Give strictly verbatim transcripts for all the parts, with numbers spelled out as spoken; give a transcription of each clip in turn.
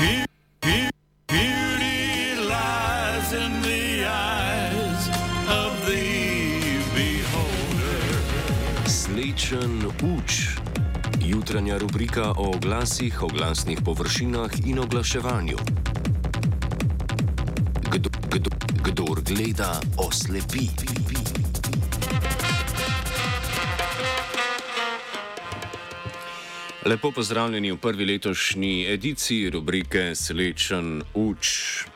Beauty lies in the eyes of the beholder. Slečen uč. Jutranja rubrika o oglasih, oglasnih površinah in oglaševanju. Kdo, kdo, kdor gleda, oslepi. Lepo pozdravljeni v prvi letošnji ediciji rubrike Slečen uč.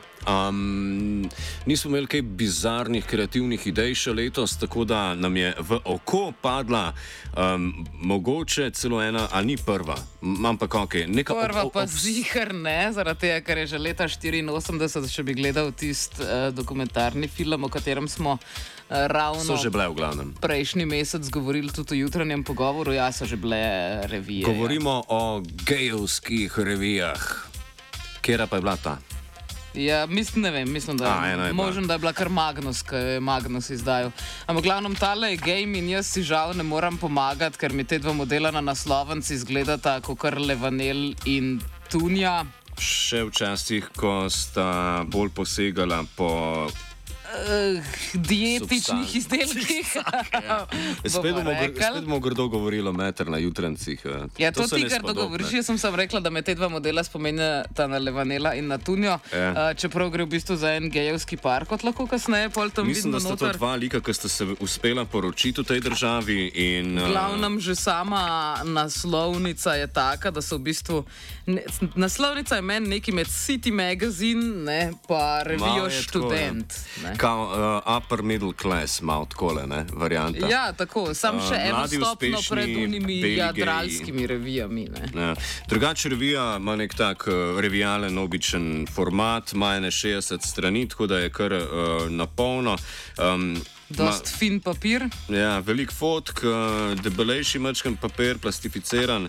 Um, nismo imeli kaj bizarnih kreativnih idej še letos, tako da nam je v oko padla um, mogoče celo ena, ali ni prva, ampak ok. Neka prva ob, ob, pa ob... zihar ne, zaradi tega, ker je že leta štiriinosemdeset, če bi gledal tisti uh, dokumentarni film, o katerem smo uh, ravno So že bile v glavnem. prejšnji mesec govorili tudi o jutranjem pogovoru, ja, so že bile revije. Govorimo ja. o gejovskih revijah. Kera pa je bila ta? Ja, mislim, ne vem, mislim, da A, je možno, da je bila kar Magnus, ki je Magnus izdajal. Ampak glavnom tale je game in jaz si žal ne moram pomagati, ker mi te dva modela na naslovenci izgledata kot kar Levanel in Tunja. Še včasih, ko sta bolj posegala po Uh, dietičnih izdelkih. ja. Spet bomo, gr spet bomo grdo govorili o meter na jutrancih. Ja, to, to ti grdo govoriš. Jaz sem sam rekla, da me te dva modela spomenjata na Levanela in na Tunjo. Ja. Uh, čeprav gre v bistvu za en gejevski par, kot lahko kasneje pol tam Mislim, vidno da sta noter. to dva lika, ki sta se uspela poročiti v tej državi. In, v glavnem že sama naslovnica je taka, da so v bistvu... Ne, naslovnica je meni neki med City Magazine, ne, pa revijo Študent. Tako, Kao uh, upper middle class, malo takole, ne, varianta. Ja, tako, sam še uh, eno stopno uspešni, pred unimi jadralskimi revijami. Ne. Ja. Drugače revija ima nek tak uh, revijalen, običen format, ima ene šestdeset strani, tako da je kar uh, napolno. Um, Dost ma, fin papir. Ja, velik fotk, uh, debelejši mačken papir, plastificiran.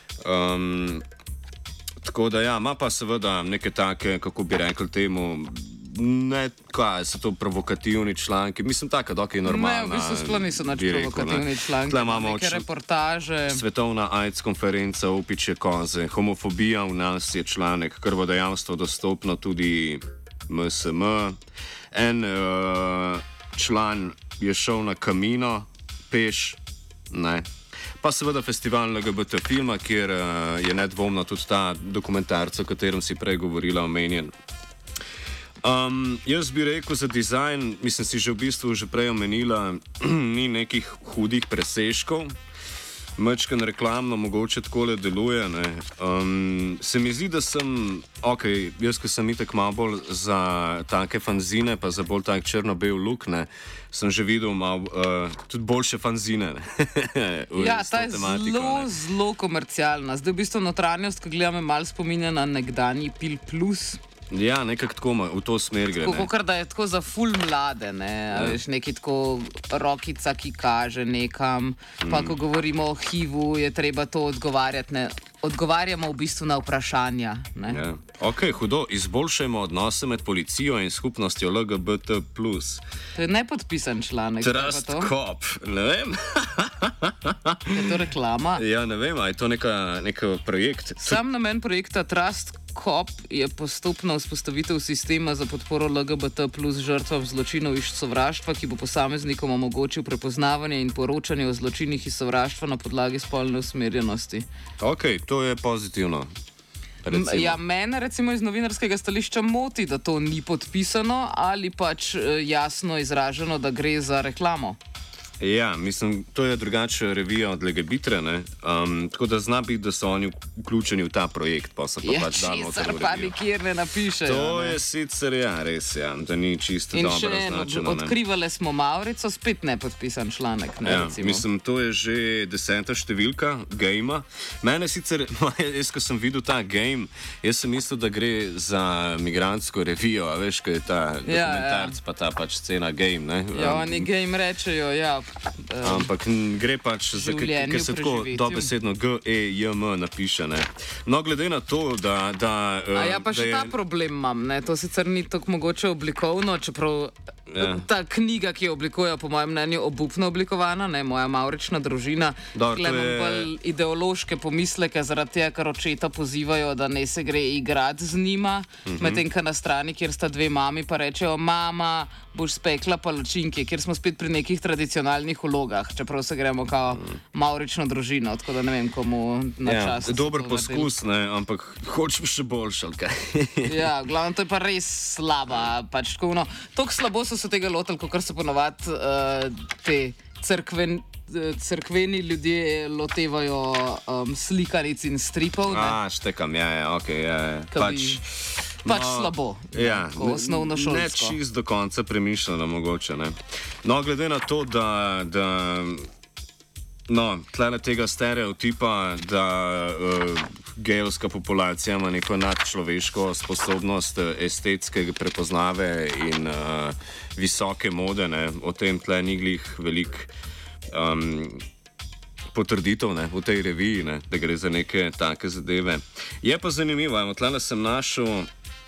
Um, tako da ja, ima pa seveda neke take, kako bi rekli temu, ne, kaj so to provokativni članki, mislim tako, da je normalno. Ne, v bistvu sploh niso nič provokativni članki, neke reportaže. Svetovna AIDS konferenca, opičje koze, homofobija v nas je članek, krvodajalstvo dostopno tudi M S M. En uh, član je šel na Camino, peš, ne. Pa seveda festival L G B T filma, kjer uh, je nedvomno tudi ta dokumentarca, o katerem si prej govorila, omenjen. Um, jaz bi rekel za dizajn, mislim si že v bistvu že prej omenila, ni nekih hudih presežkov, mačken reklamno mogoče takole deluje. Um, se mi zdi, da sem, ok, jaz ko sem itak malo bolj za take fanzine, pa za bolj tak črno-bel look, ne, sem že videl malo uh, tudi boljše fanzine. Ja, ta je zelo, zelo komercialna. Zdaj v bistvu notranjost, ko gledam, je malo spominja na nekdanji Pil Plus. Ja, nekako tako v to smer gre. Tako, kar da je tako za ful mlade, ne, ja. Veš, neki tako rokica, ki kaže nekam, mm. pa ko govorimo o H I V-u, je treba to odgovarjati, ne. Odgovarjamo v bistvu na vprašanja. Ne? Ja. Ok, hudo, izboljšajmo odnose med policijo in skupnostjo L G B T plus. To je nepodpisan članek. Trust Cop, ne vem. Je to reklama? Ja, ne vem, a je to neka, neka projekt? Sam namen projekta Trust Cop je postopna vzpostavitev sistema za podporo L G B T plus žrtvam zločinov iz sovraštva, ki bo posameznikom omogočil prepoznavanje in poročanje o zločinih iz sovraštva na podlagi spolne usmerjenosti. Ok, to je pozitivno. Recimo. Ja, mene recimo iz novinarskega stališča moti, da to ni podpisano ali pač jasno izraženo, da gre za reklamo. Ja, mislim, to je drugače revija od Legebitre, ne? Um, tako da zna biti, da so oni vključeni v ta projekt, pa so pa ja, pač dali v to revijo. Pa nikjer ne napišejo. To ne? je sicer, ja, res, ja, da ni čisto dobro označeno. In še eno, odkrivale smo Maurico, spet nepodpisan članek, ne, ja, recimo. Mislim, to je že deseta številka gamea. Mene sicer, jaz, ko sem videl ta game, jaz sem mislil, da gre za migrantsko revijo, a veš, ko je ta ja, dokumentarc, ja. Pa ta pač scena game, ne? Ja, oni game rečejo, ja. Um, Ampak gre pač za nekaj, kar se tako dobesedno G E J M napiše. Ne. No, glede na to, da... da A ja, pa da še je... ta problem imam, ne. To sicer ni tako mogoče oblikovno, čeprav Ja. Ta knjiga, ki jo oblikujejo, po mojem mnenju, obupno oblikovana, ne moja mavrična družina. Dobro, to imam je- bolj ideološke pomisleke, zaradi tega, ker očeta pozivajo, da ne se gre igrati z njima, Mhm. medtem ko na strani, kjer sta dve mami, pa rečejo, mama, boš spekla palačinke, kjer smo spet pri nekih tradicionalnih vlogah, čeprav se gremo kao mavrično družino, tako da ne vem, komu na Ja, čas. dober poskus, ne, ampak hočem še boljši, ali kaj. Ja, glavno, to je pa res slaba. Pač, tako, no, tako slabo so se tega lotili, kot se ponovadi uh, te crkven, uh, crkveni ljudje lotevajo um, slikanic in stripov. Ne? A, štekam, ja, ja, ok, ja, ja. Ko Pač, bi- Pač slabo, ne, Ja, tako osnovnošolsko. Ne čist do konca premišljeno, mogoče. Ne. No, glede na to, da, da no, tlele tega stereotipa, da uh, gejovska populacija ima neko nadčloveško sposobnost uh, estetske prepoznave in uh, visoke mode, ne, o tem tle ni glih veliko um, potrditev ne, v tej reviji, ne, da gre za neke take zadeve. Je pa zanimivo, evo, tlele sem našel.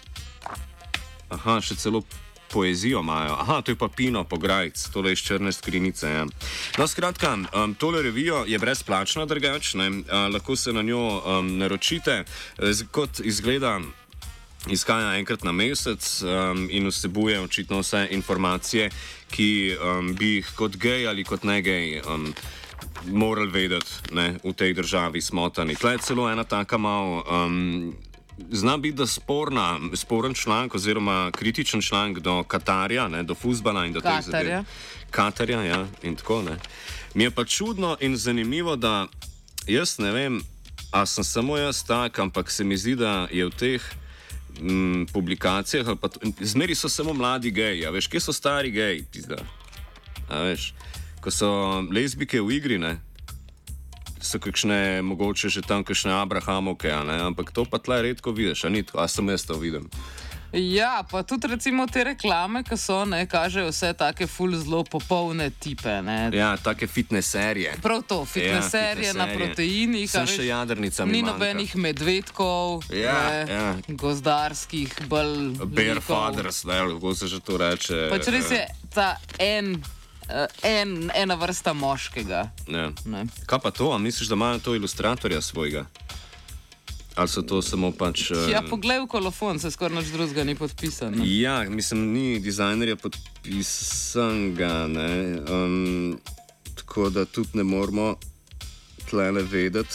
Aha, še celo poezijo imajo. Aha, to je pa Pino Pograjc, tole iz Črne skrinice. Ja. No, skratka, um, tole revijo je brezplačna, drugačne. Uh, lahko se na njo um, naročite. Z, kot izgleda, izhaja enkrat na mesec um, in vsebuje očitno vse informacije, ki um, bi jih kot gej ali kot ne gej um, morali vedeti, ne, v tej državi smotani. Tle je celo ena taka malo. Um, Zna biti, da sporna, sporen članek oziroma kritičen članek do Katarja, ne, do fuzbala in do teh Katarja. zadev. Katarja, ja, in tako ne. Mi je pa čudno in zanimivo, da jaz ne vem, a sem samo jaz tak, ampak se mi zdi, da je v teh m, publikacijah, ali pa t- zmeri so samo mladi geji, a veš, kje so stari geji, pizda. A veš, ko so lezbike v igri, ne, so kakšne, mogoče že tam kakšne Abrahamovke, a ne, ampak to pa tle redko vidiš, a ni to, a sem jaz to vidim. Ja, pa tudi recimo te reklame, ki so, ne, kažejo vse take ful zelo popolne tipe. Ne. Ja, take fitness serije. Prav to, fitness Ja, serije fitness na serije. proteinih. a Sem veš, še jadrnica mi Ni manjka. nobenih medvedkov, Ja, ne, ja. gozdarskih, bolj. Bear likov. fathers, ne, kako se že to reče. Pač res je ta en, uh, en, ena vrsta moškega. Ja. Ne. Kaj pa to, a misliš, da imajo to ilustratorja svojega? Ali so to samo pač... eh, Ja, poglej v kolofon, se skoraj nič drugega ni podpisan. ne. Ja, mislim, ni dizajnerja podpisan ga, ne. Um, tako da tudi ne moramo tlele vedeti,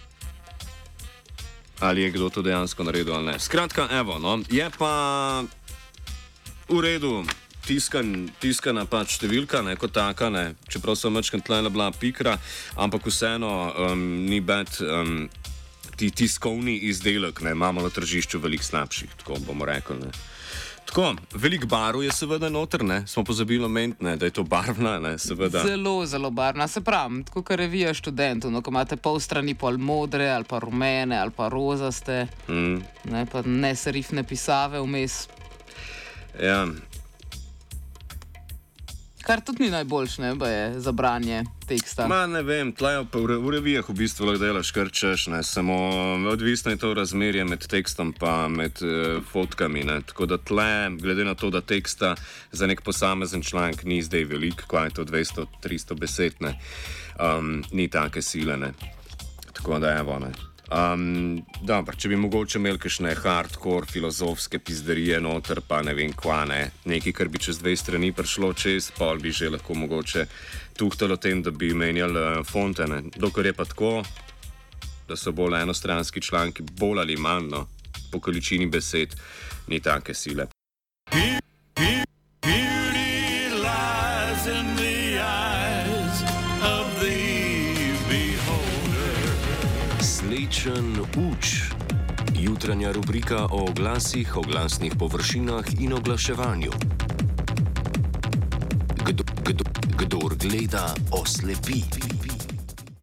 ali je kdo to dejansko naredil ali ne. Skratka, evo, no, je pa v redu. Tiskan, tiskana pač številka, ne, kot taka, ne, čeprav so mečkam tlele bila pikra, ampak vseeno um, ni bed um, ti tiskovni izdelek, ne, imamo na tržišču veliko slabših, tako bomo rekli. Ne. Tako, veliko barv je seveda noter, ne, smo pozabili omeniti, ne, da je to barvna, ne, seveda. Zelo, zelo barvna. Se pravi, tako kot revija študentov, no, ko imate pol strani pol modre, ali pa rumene, ali pa rozaste, Mm, ne, pa neserifne pisave vmes. ja. Kar tudi ni najboljše, ne, pa je za branje teksta. Ma ne vem, tlejo pa v, re, v revijah v bistvu lahko delaš kar češ, ne, samo odvisno je to razmerje med tekstom pa med uh, fotkami, ne, tako da tle, glede na to, da teksta za nek posamezen članek ni zdaj velik, kaj je to dvesto tristo besed, ne, um, ni take sile, ne, tako da evo, ne. Um, dobro, če bi mogoče imeli kakšne hardcore filozofske pizderije noter, pa ne vem kva, ne, nekaj, kar bi čez dve strani prišlo čez, pol bi že lahko mogoče tuhtalo tem, da bi menjali uh, fonte, ne. Dokler je pa tako, da so bolj enostranski članki, bolj ali manj, no, po količini besed, ni take sile. Beauty lies in the eyes of the beholder. Slečen uč. Jutranja rubrika o oglasih, oglasnih površinah in oglaševanju. Kdo, kdo, kdor gleda, oslepi.